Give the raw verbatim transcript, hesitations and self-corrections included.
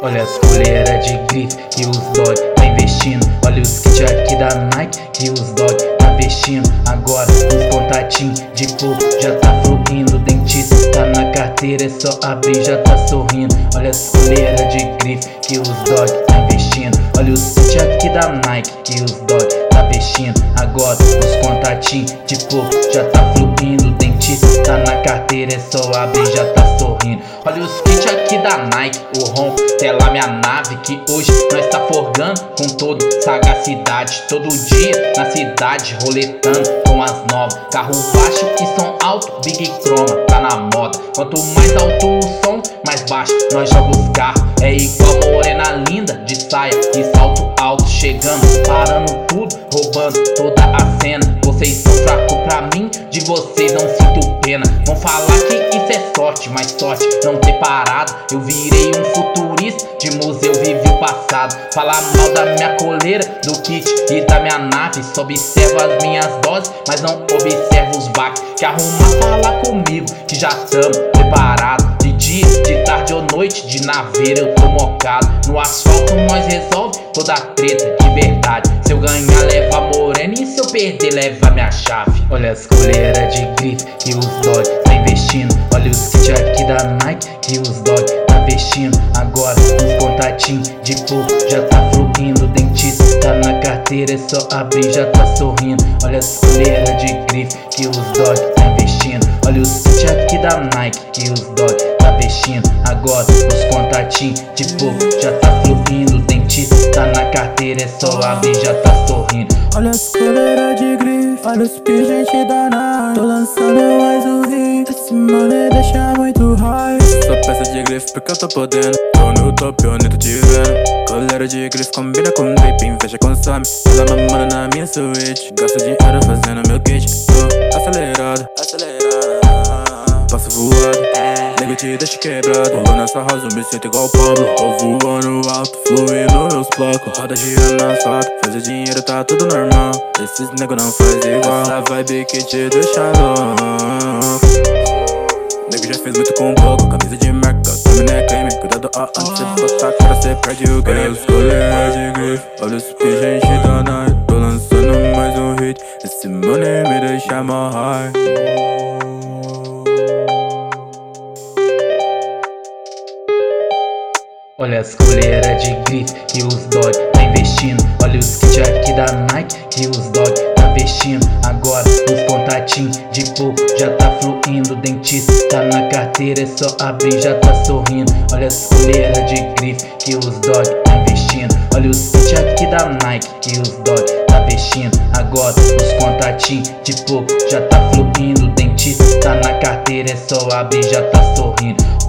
Olha as coleiras de grife que os dog tá investindo. Olha os kits aqui da Nike que os dog tá vestindo. Agora os contatinhos de coco já tá fluindo. Dentista tá na carteira, é só abrir, já tá sorrindo. Olha as coleiras de grife que os dog tá investindo. Olha os kits aqui da Nike que os dog tá vestindo. Agora os contatinhos de coco já tá fluindo. Dentista tá na carteira, é só abrir, já tá sorrindo. Olha os kits aqui da Nike, o ronco, tela minha nave, que hoje nós tá forgando com toda sagacidade. Todo dia na cidade, roletando com as novas. Carro baixo e som alto, Big Chroma, tá na moda. Quanto mais alto o som, mais baixo nós joga os carros. É igual morena linda, de saia e salto alto. Chegando, parando tudo, roubando toda a cena. Vocês são fracos pra mim, de vocês não sinto pena. Vão falar que isso é sorte, mas sorte não ter parado. Eu virei um futurista, de museu vivi o passado. Falar mal da minha coleira, do kit e da minha nave. Só observa as minhas doses, mas não observa os baques. Que arruma falar comigo, que já tamo preparado. De dia, de tarde ou noite, de naveira eu tô mocado. No asfalto nós resolve toda a treta de verdade. Se eu ganhar, leva morena, e se eu perder, leva minha chave. Olha as coleiras de grife que os dog tá investindo. Olha os kits aqui da Nike que os dog tá vestindo. Agora os contatinhos de coco já tá fluindo. Dentista tá na carteira, é só abrir, já tá sorrindo. Olha as coleiras de grife que os dog tá investindo. Olha os kits aqui da Nike que os dog tá vestindo. Agora os contatinhos de coco já tá fluindo. Dentista tá na carteira, é só abrir, já tá sorrindo. Olha as coleiras de grife, olha os pingentes da Nike. Tô lançando mais um hit, esse money deixa muito high. Sou peça de grife porque eu tô podendo. Tô no top, eu nem tô te vendo. Coleira de grife combina com vaping, fecha consome. Ela mamando na minha suíte. Gasto dinheiro fazendo meu kit. Tô acelerado, acelerado. Passo voado, nego te deixa quebrado. Tô nessa house, eu me sinto igual o Pablo. Tô voando alto, fluindo meus placos. Roda girando na asfalto, fazer dinheiro tá tudo normal. Esses nego não faz igual. Essa vibe que te deixa louco. Nego já fez muito com pouco. Camisa de marca, também é creme. Cuidado, ó, antes de você botar a cara, cê perde o game. Olha os coleiras de grife, olha os pingentes da Nike. Tô lançando mais um hit, esse money me deixa mó high. Olha as coleiras de grife que os dog tá investindo. Olha os kits aqui da Nike que os dog tá vestindo. Agora os contatinhos de coco já tá fluindo. Dentista tá na carteira, é só abrir, já tá sorrindo. Olha as coleiras de grife que os dog tá investindo. Olha os kits aqui da Nike que os dog tá vestindo. Agora os contatinhos de coco já tá fluindo. Dentista tá na carteira, é só abrir, já tá sorrindo.